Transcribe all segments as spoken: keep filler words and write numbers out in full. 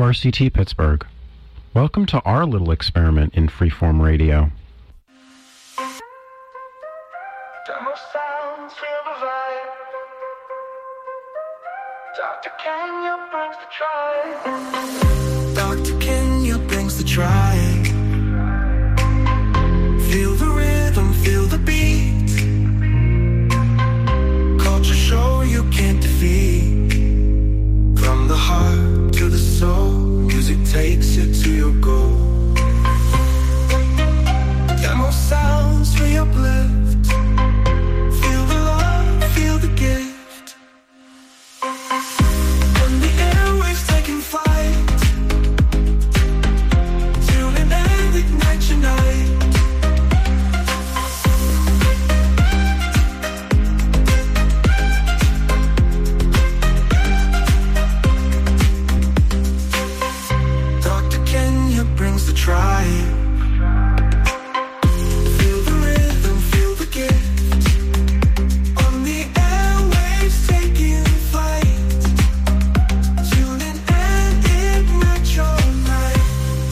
R C T Pittsburgh. Welcome to our little experiment in freeform radio. Demo sounds, feel the vibe. Doctor Kenya brings the tribe. Doctor Kenya brings the tribe. Feel the rhythm, feel the beat. Culture show you can't defeat. From the heart to the soul, music takes you to your goal. Demo sounds for your uplift. Feel the love, feel the gift. When the airwaves taking flight, tune in and ignite your night. Brings the tribe. Feel the rhythm, feel the gift. On the airwaves taking flight. Tune in and ignite your night.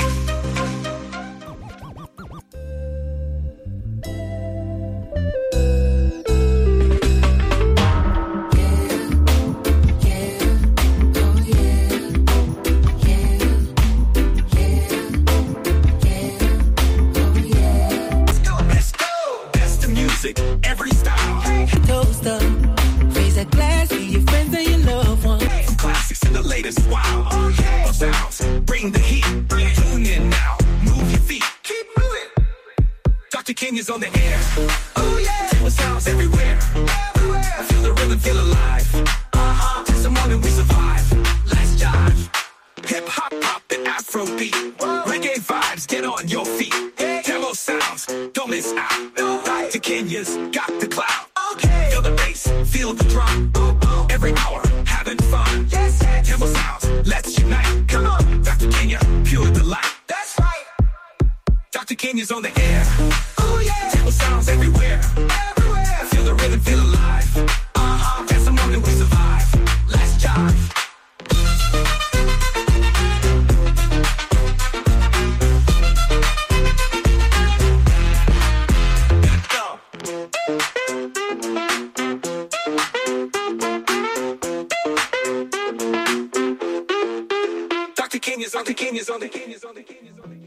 Every style. Toast up, raise a glass to your friends and your loved ones. From classics to the latest wow. Okay. Sounds, bring the heat. Tune in now, move your feet. Keep moving. Doctor Kenya's on the air. Oh yeah. Table sounds everywhere. Everywhere. Feel the rhythm, feel alive. Uh-huh. It's the morning we survive. Let's jive. Hip hop, pop, and Afro beat. Whoa. Reggae vibes, get on your feet. Hey. Demo sounds, don't miss out. No. Doctor Kenya's got the clout. Okay. Feel the bass, feel the drum. Boom, boom. Every hour, having fun. Yes, yes. Demo sounds, let's unite. Come on, Doctor Kenya, pure delight. That's right. Doctor Kenya's on the air. Oh yeah. Demo sounds everywhere. Everywhere. Feel the rhythm, feel alive. Uh-huh. That's the moment we survive. Let's jive. Doctor Kenya's on the Kenya's on the Kenya's on the Kenya's on the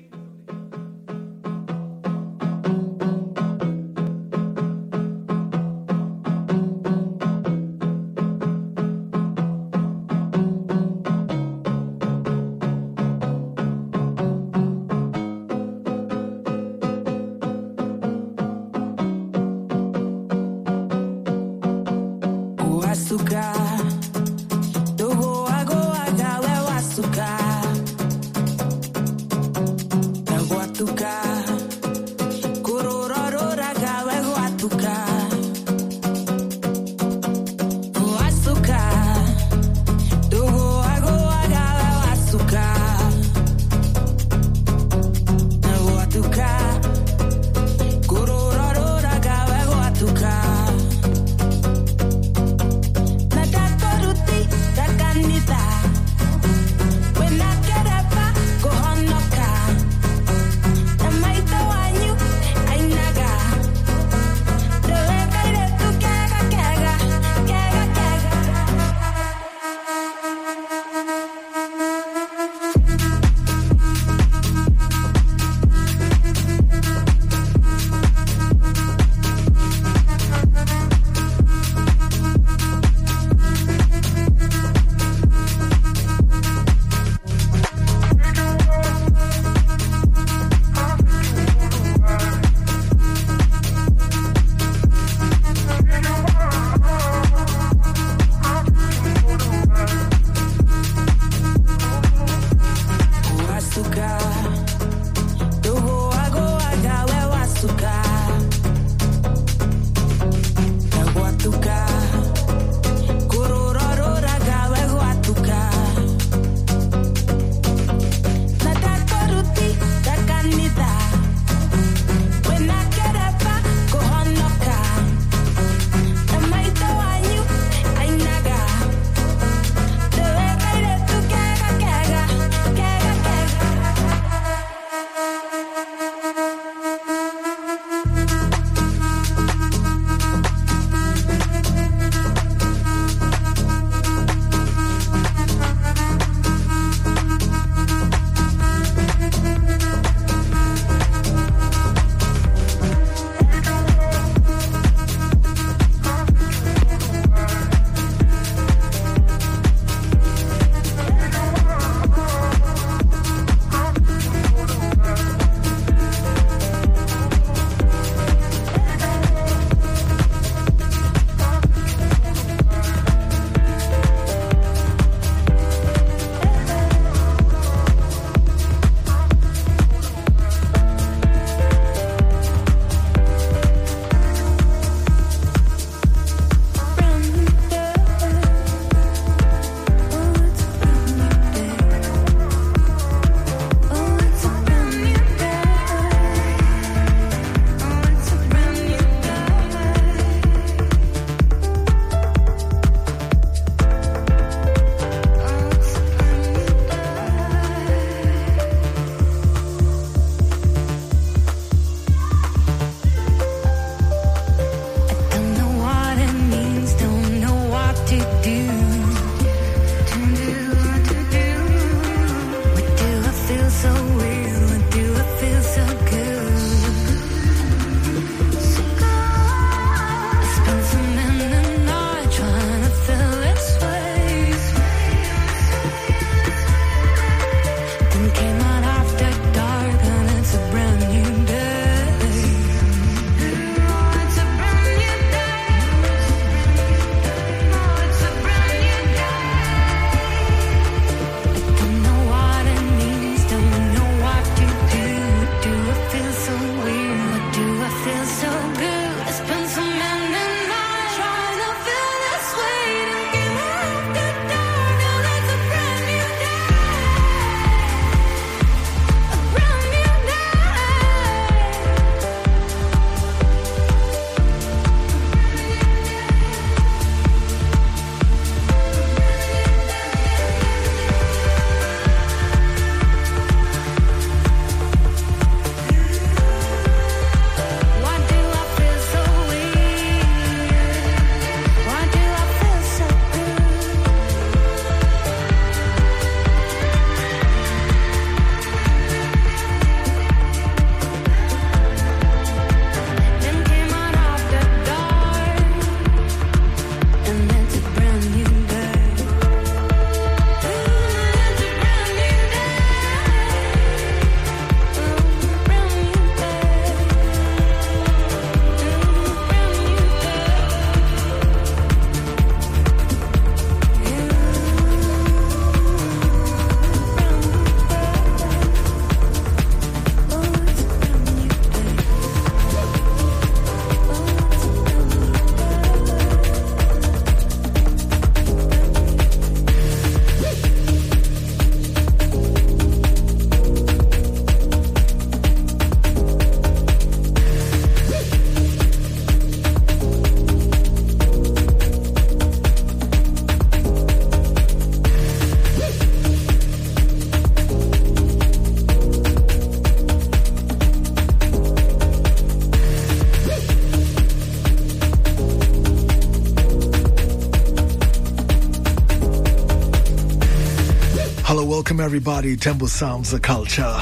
Hello, welcome everybody. Temple Sounds, the culture.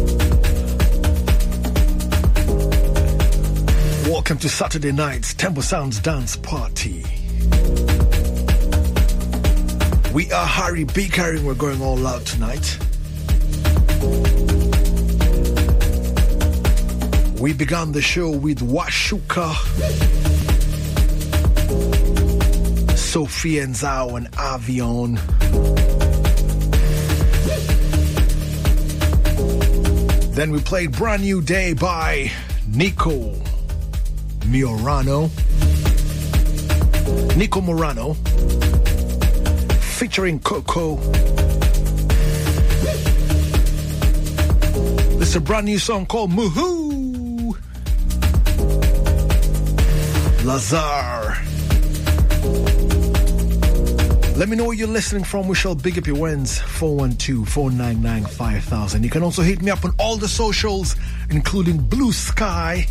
Welcome to Saturday night's Temple Sounds Dance Party. We are Harry Baker and we're going all out tonight. We began the show with Washuka, Sophie and Zhao and Avion. Then we played Brand New Day by Nico Morano. Nico Morano featuring Coco. This is a brand new song called Muhu. Lazar. Let me know where you're listening from. We shall big up your wins. four one two, four nine nine, five thousand. You can also hit me up on all the socials, including Blue Sky.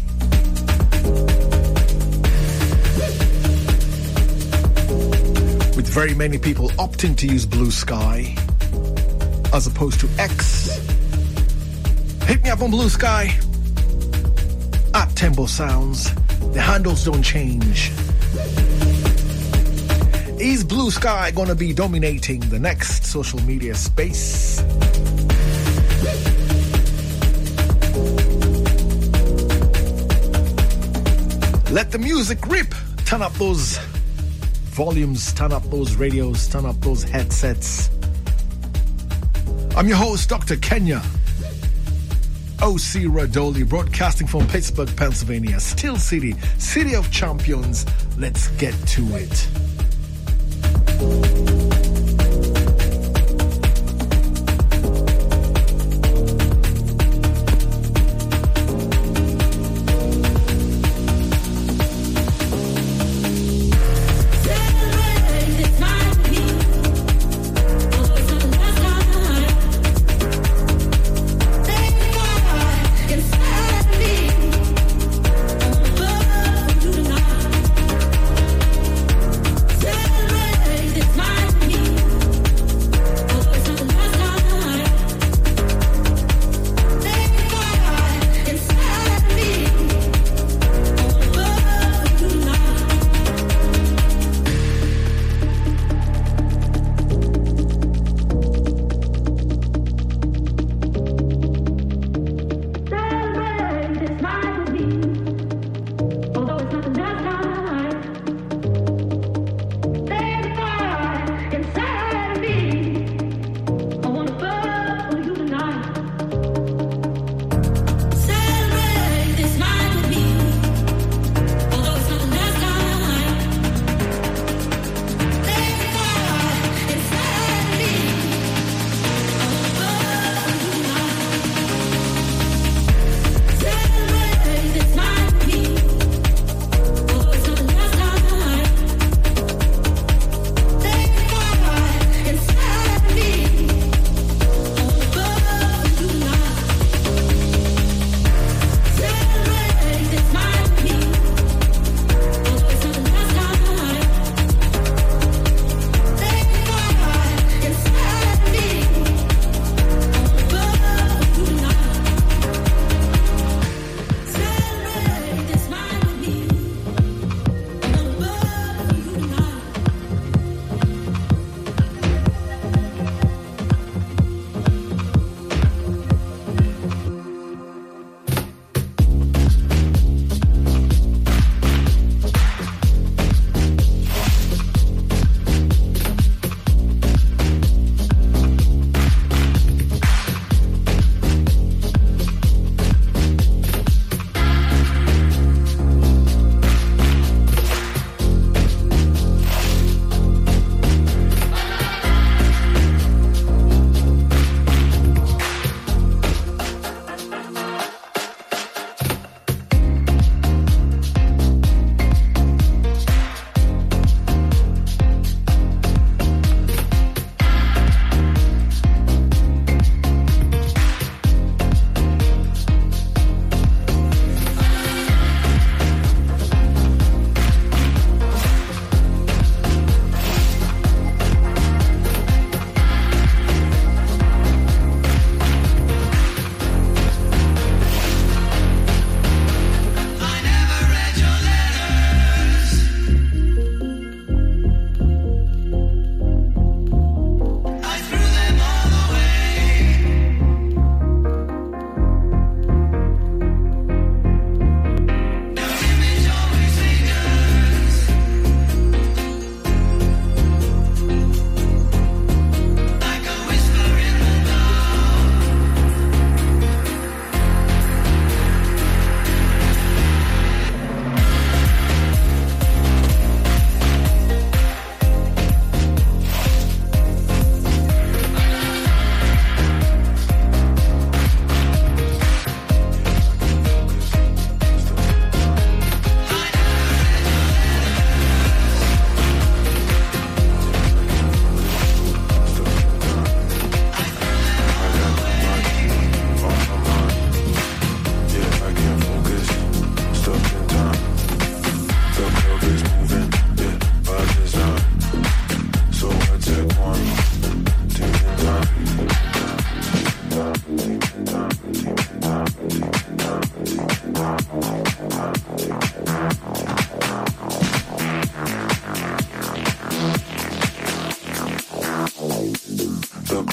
With very many people opting to use Blue Sky as opposed to X. Hit me up on Blue Sky at Tempo Sounds. The handles don't change. Is Blue Sky gonna be dominating the next social media space? Let the music rip. Turn up those volumes, turn up those radios, turn up those headsets. I'm your host, Doctor Kenya O C Radoli, broadcasting from Pittsburgh, Pennsylvania. Steel City, city of champions. Let's get to it. It's my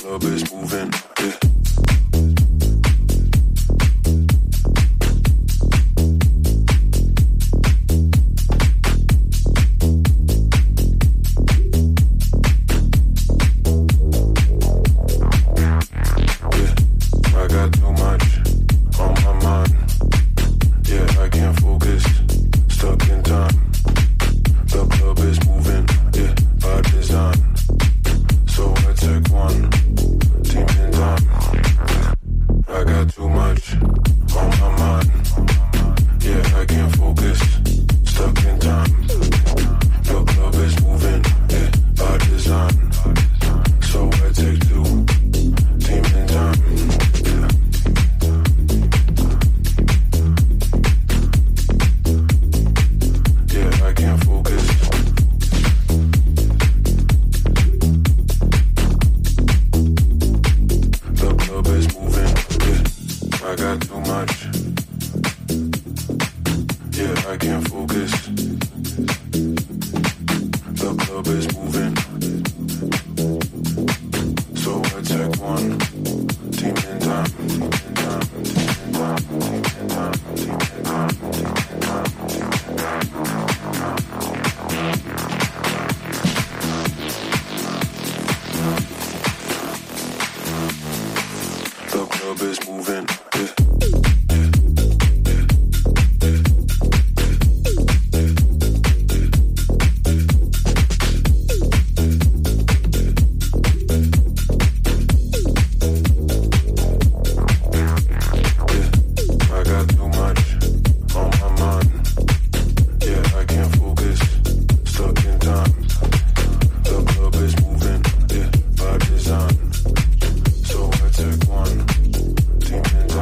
club is moving, yeah. Take one, team in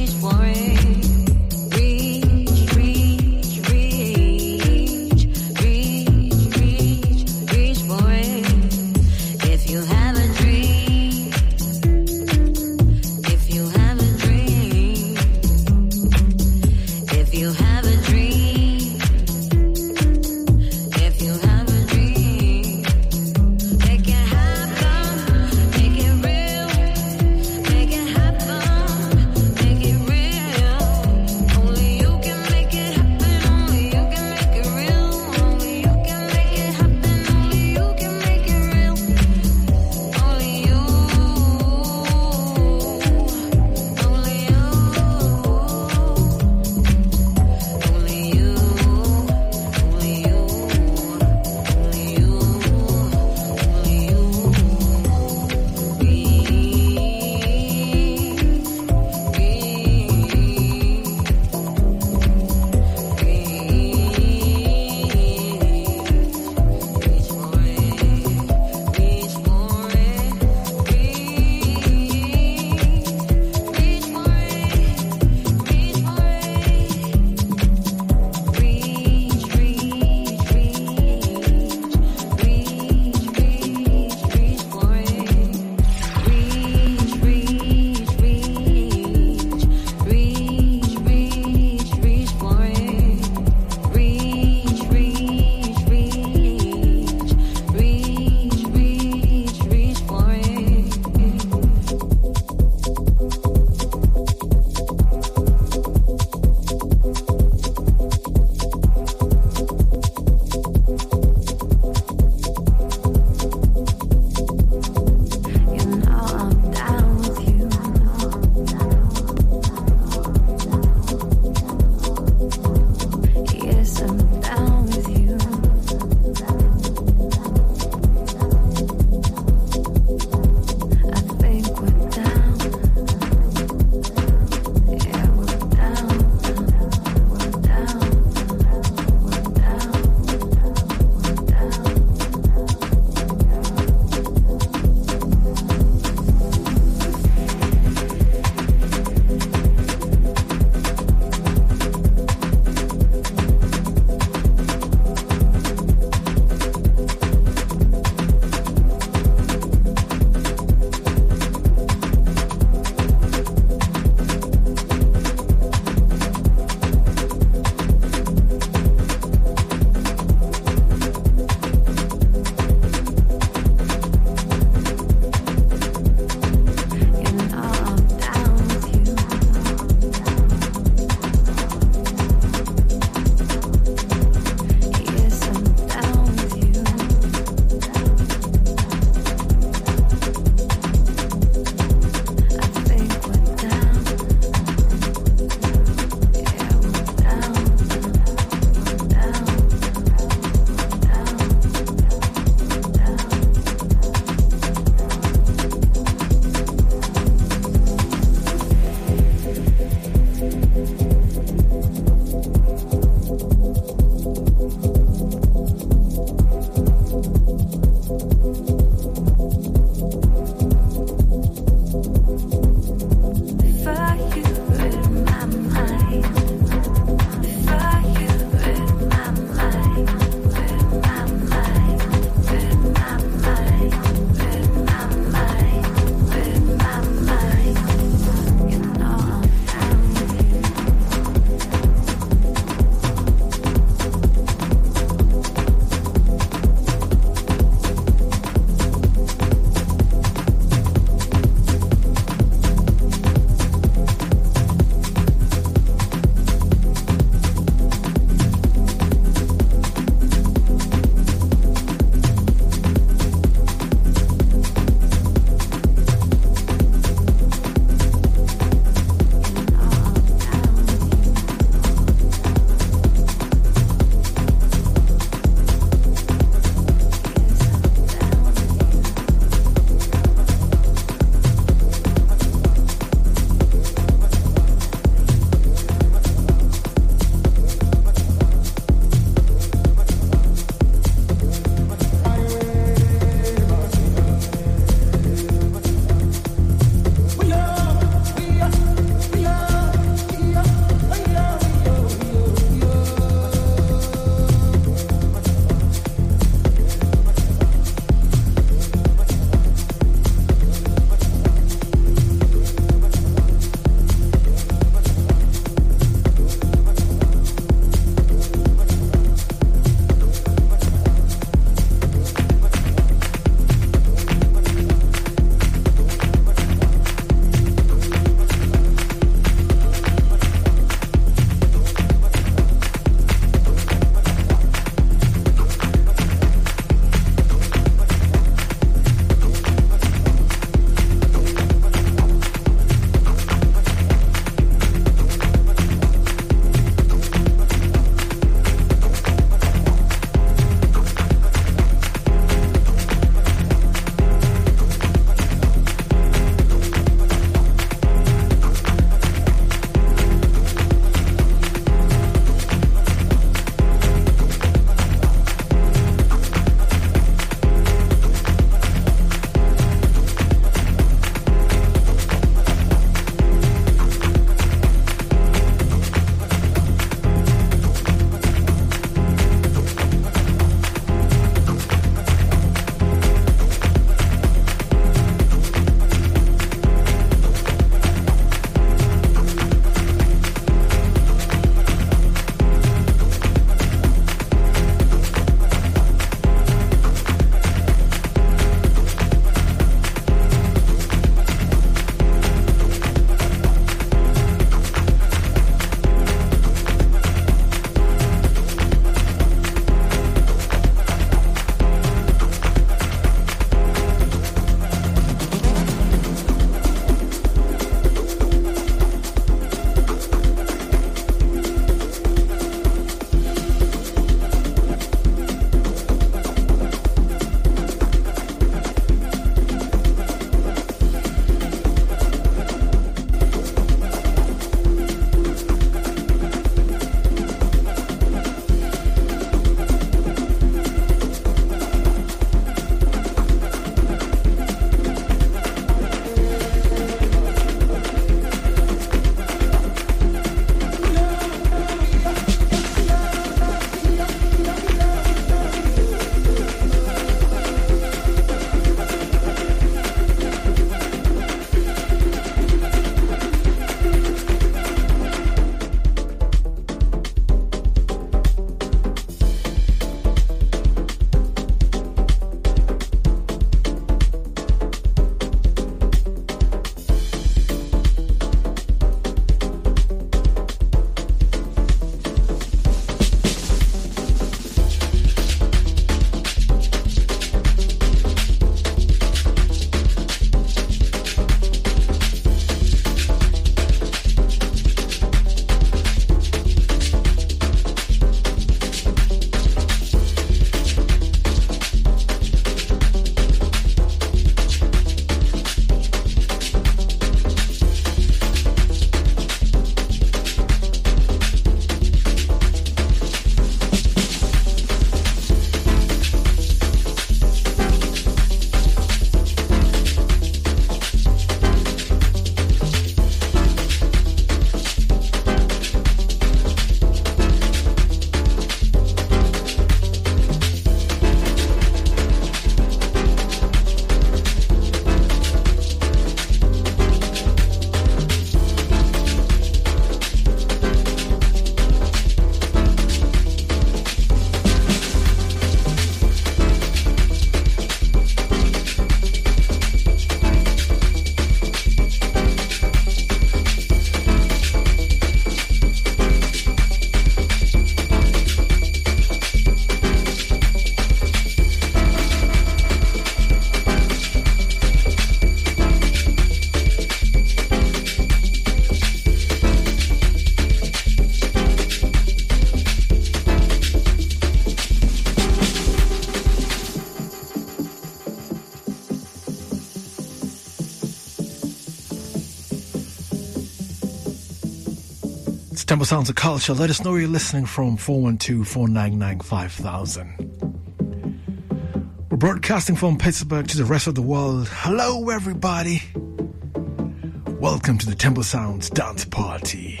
It's Temple Sounds of Culture. Let us know where you're listening from. four one two, four nine nine, five thousand. We're broadcasting from Pittsburgh to the rest of the world. Hello, everybody. Welcome to the Temple Sounds Dance Party.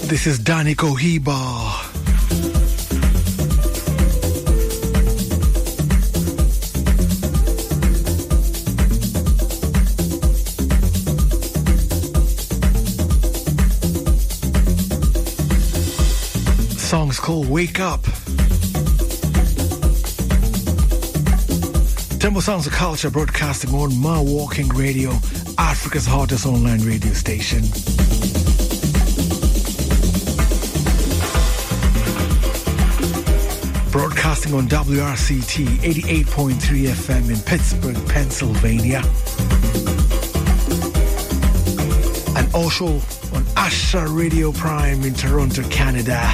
This is Danny Cohiba. Song's called Wake Up. Tempo Sounds of Culture broadcasting on My Walking Radio, Africa's hottest online radio station. Broadcasting on W R C T eighty-eight point three F M in Pittsburgh, Pennsylvania. And also on Asha Radio Prime in Toronto, Canada.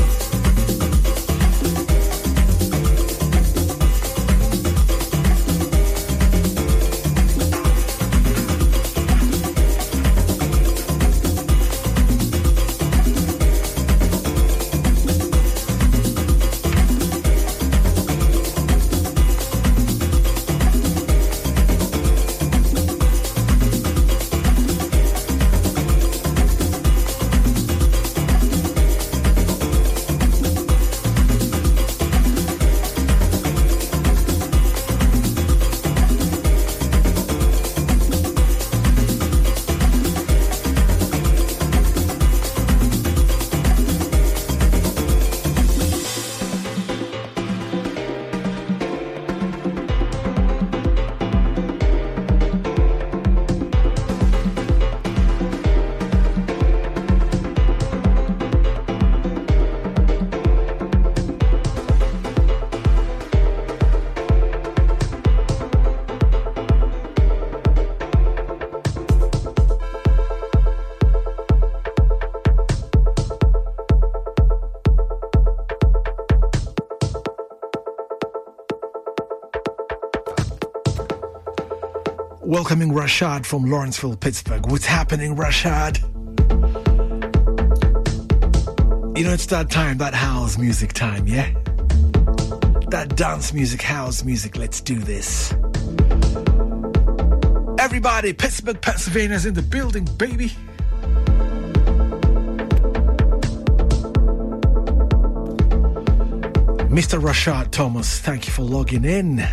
Welcoming Rashad from Lawrenceville, Pittsburgh. What's happening, Rashad? You know, it's that time, that house music time, yeah? That dance music, house music, let's do this. Everybody, Pittsburgh, Pennsylvania's in the building, baby. Mister Rashad Thomas, thank you for logging in.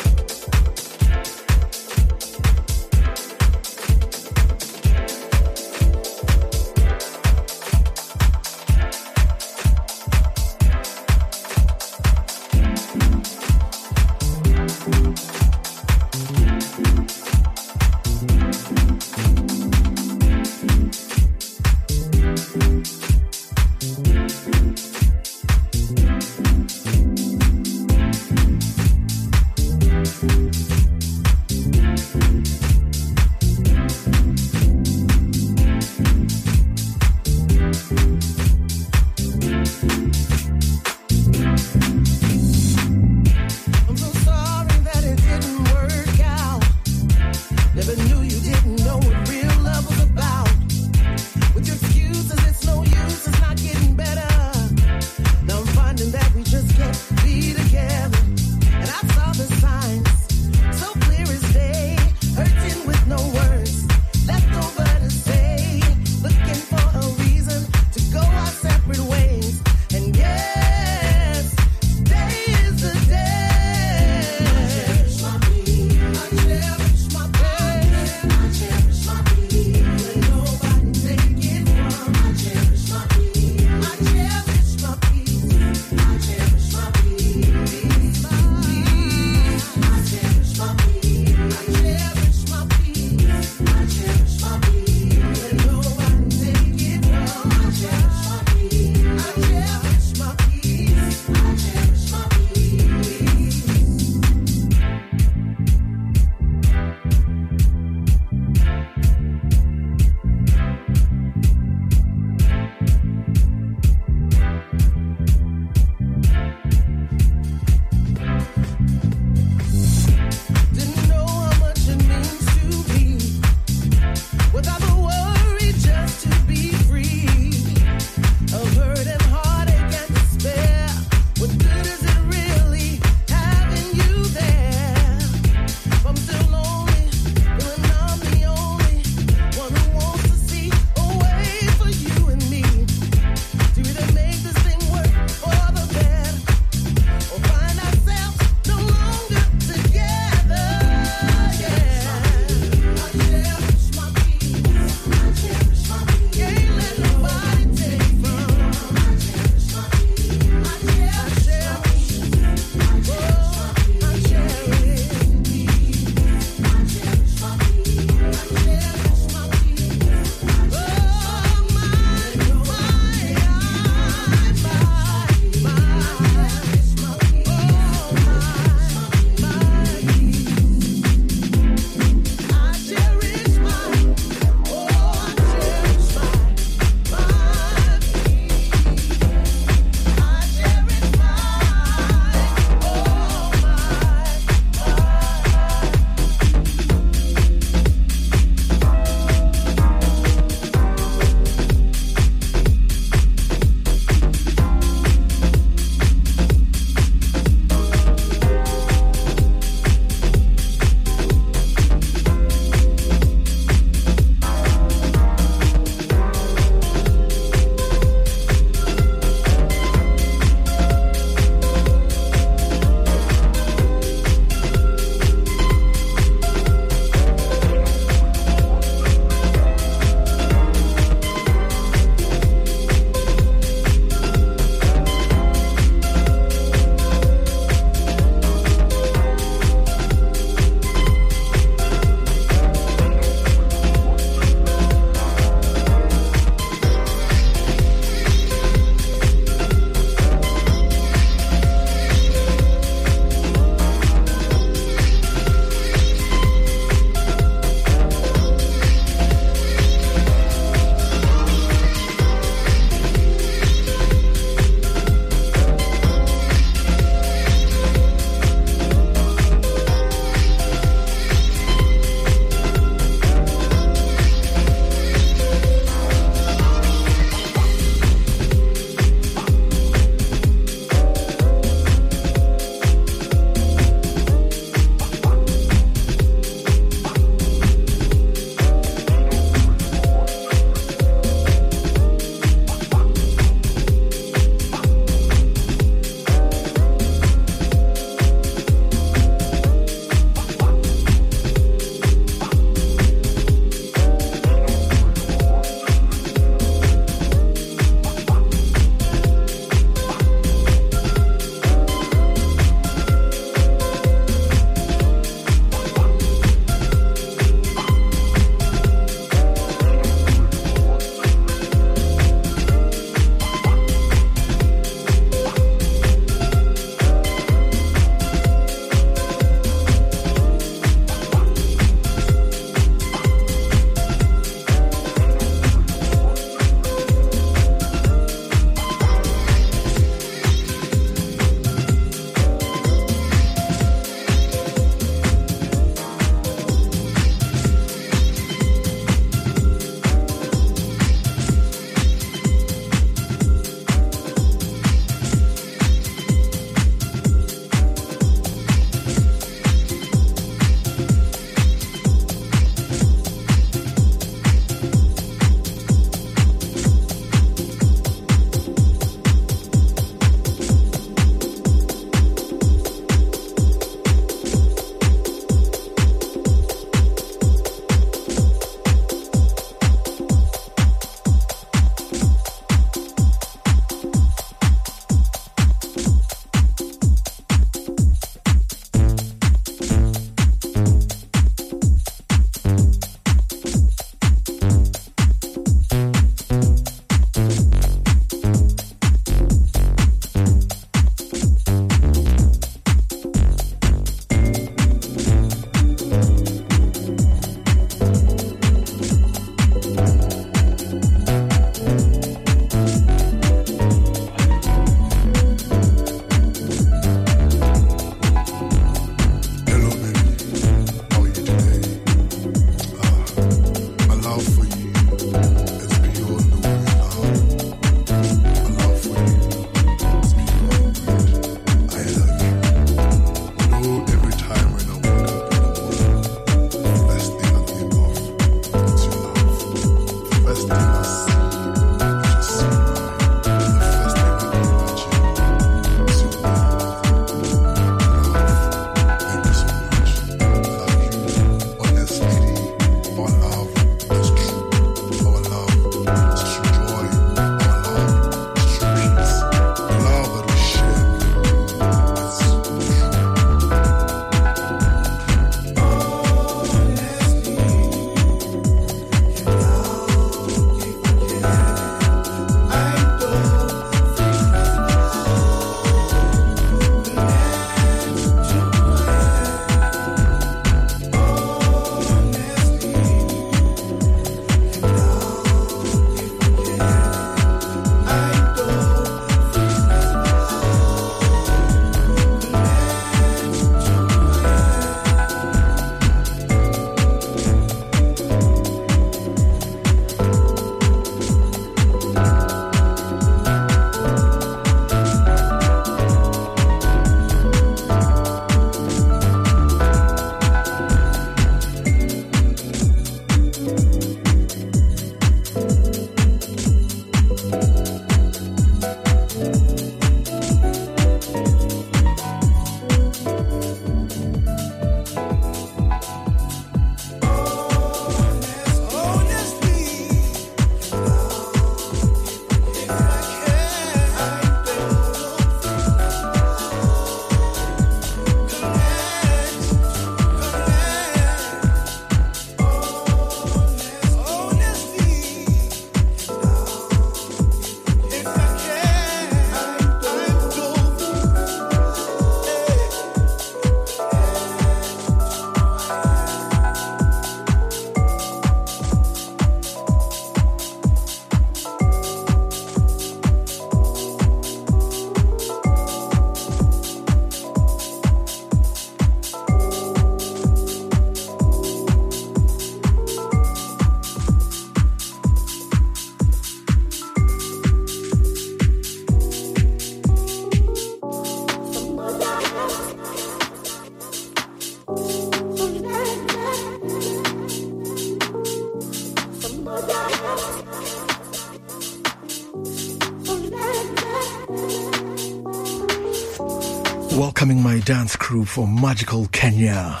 Welcoming my dance crew from Magical Kenya.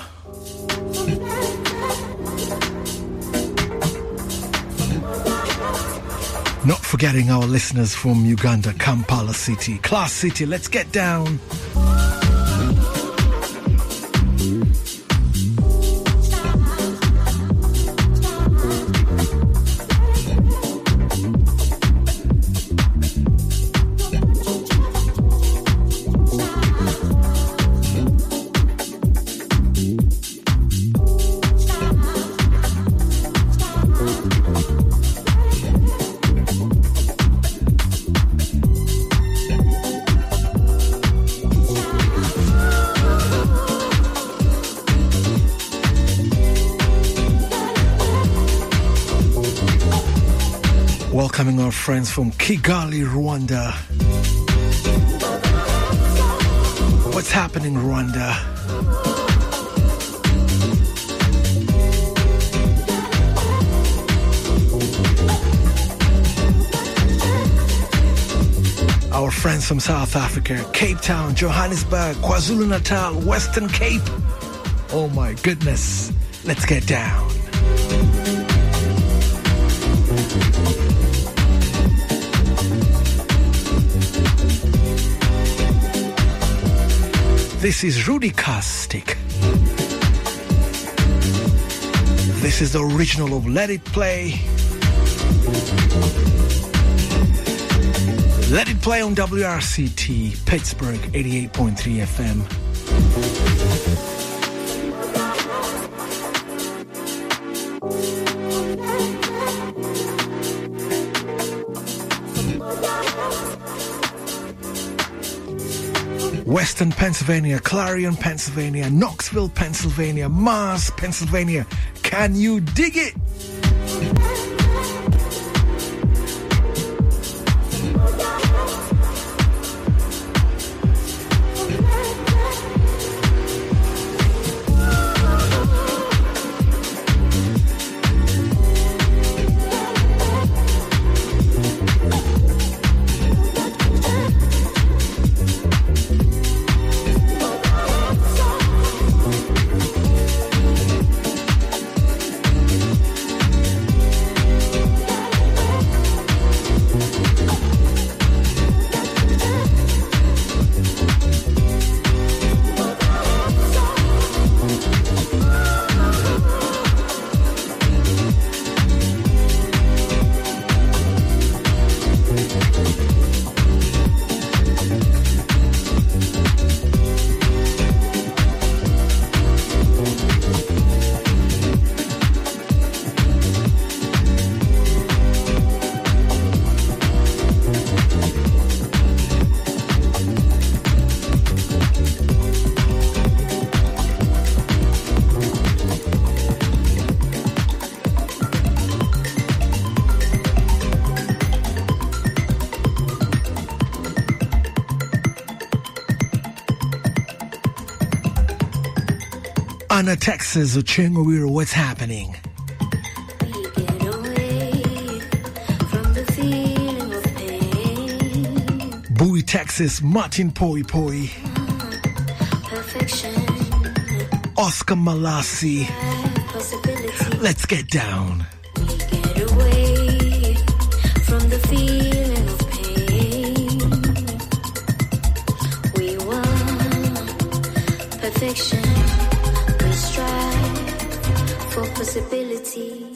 Not forgetting our listeners from Uganda, Kampala City, Class City. Let's get down. Welcoming our friends from Kigali, Rwanda. What's happening, Rwanda? Our friends from South Africa, Cape Town, Johannesburg, KwaZulu-Natal, Western Cape. Oh my goodness. Let's get down. This is Rudy Castic. This is the original of Let It Play. Let It Play on W R C T, Pittsburgh, eighty-eight point three F M. Western Pennsylvania, Clarion, Pennsylvania, Knoxville, Pennsylvania, Mars, Pennsylvania. Can you dig it? Anna, Texas, Uchenguwiro, what's happening? We get away from the feeling of pain. Bowie, Texas, Martin Poi Poi. Perfection. Oscar Malassi. Let's get down. We get away from the feeling of pain. We want perfection. For possibilities.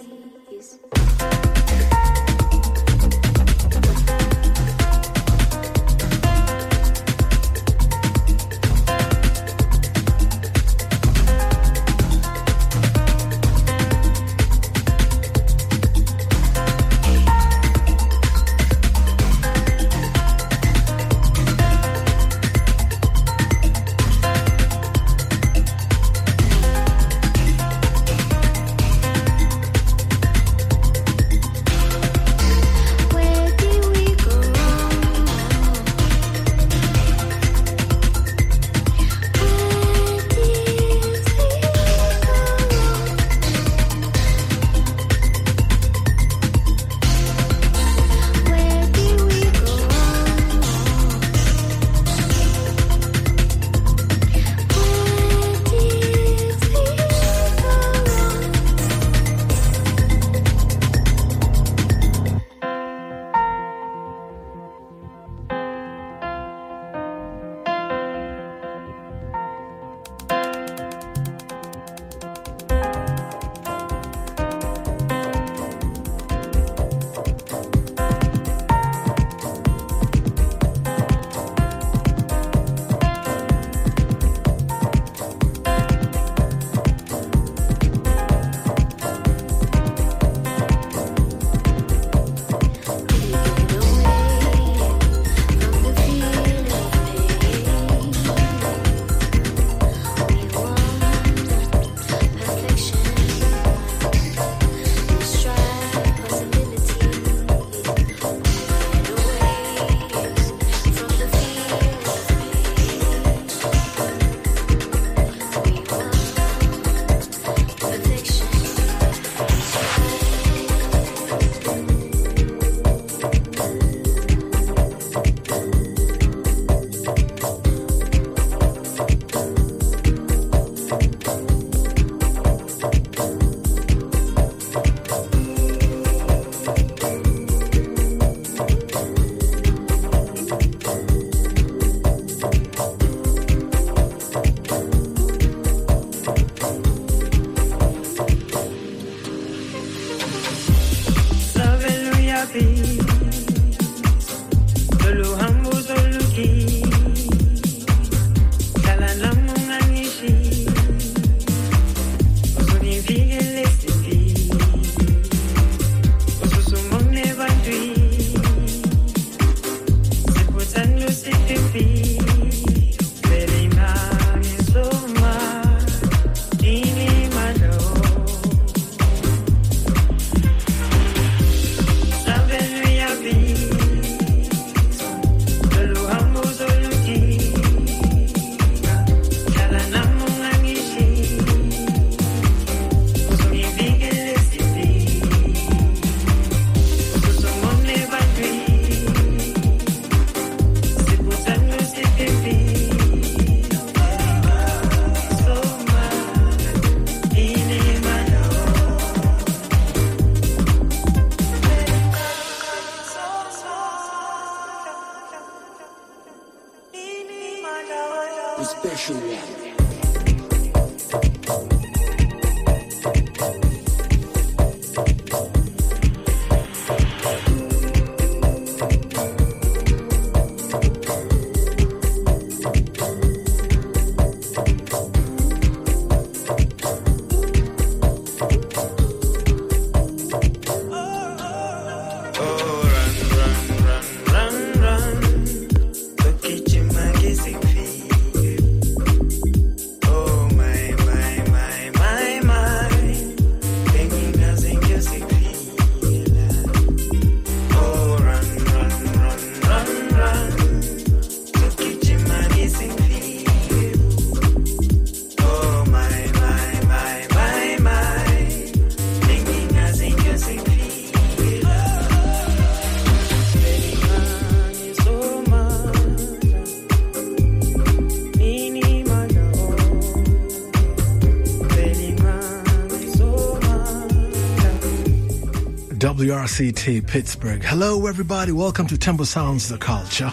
W R C T Pittsburgh. Hello, everybody. Welcome to Temple Sounds The Culture.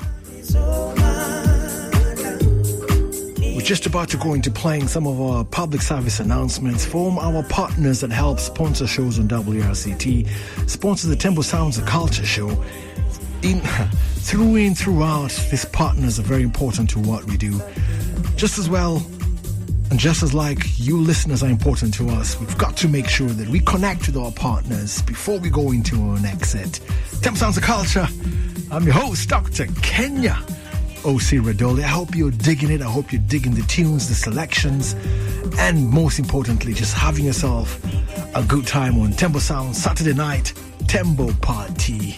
We're just about to go into playing some of our public service announcements from our partners that help sponsor shows on W R C T, sponsor the Temple Sounds The Culture show. In, through and throughout, these partners are very important to what we do. Just as well, and just as like you listeners are important to us, we've got to make sure that we connect with our partners before we go into our next set. Temple Sounds The Culture. I'm your host, Doctor Kenya O C Radoli. I hope you're digging it. I hope you're digging the tunes, the selections, and most importantly, just having yourself a good time on Temple Sounds Saturday night Temple Party.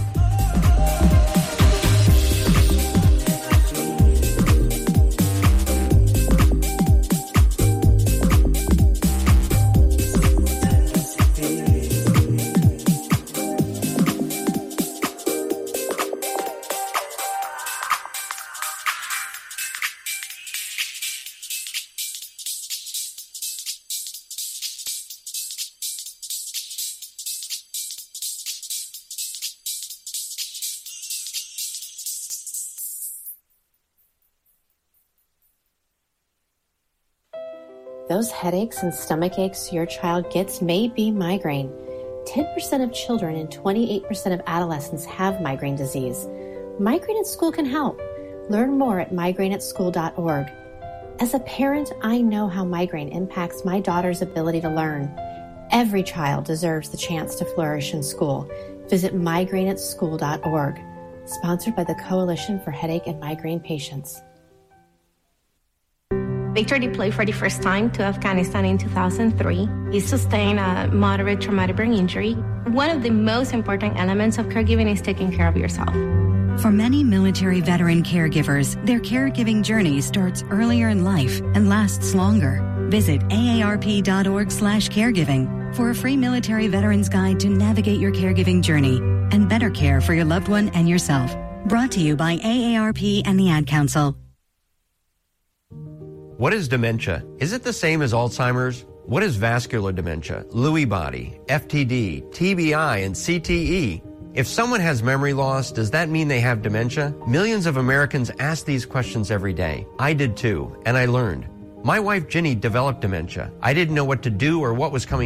Those headaches and stomach aches your child gets may be migraine. ten percent of children and twenty-eight percent of adolescents have migraine disease. Migraine at School can help. Learn more at migraine at school dot org. As a parent, I know how migraine impacts my daughter's ability to learn. Every child deserves the chance to flourish in school. Visit migraine at school dot org. Sponsored by the Coalition for Headache and Migraine Patients. Victor deployed for the first time to Afghanistan in two thousand three. He sustained a moderate traumatic brain injury. One of the most important elements of caregiving is taking care of yourself. For many military veteran caregivers, their caregiving journey starts earlier in life and lasts longer. Visit A A R P dot org slash caregiving for a free military veterans guide to navigate your caregiving journey and better care for your loved one and yourself. Brought to you by A A R P and the Ad Council. What is dementia? Is it the same as Alzheimer's? What is vascular dementia, Lewy body, F T D, T B I, and C T E? If someone has memory loss, does that mean they have dementia? Millions of Americans ask these questions every day. I did too, and I learned. My wife Ginny developed dementia. I didn't know what to do or what was coming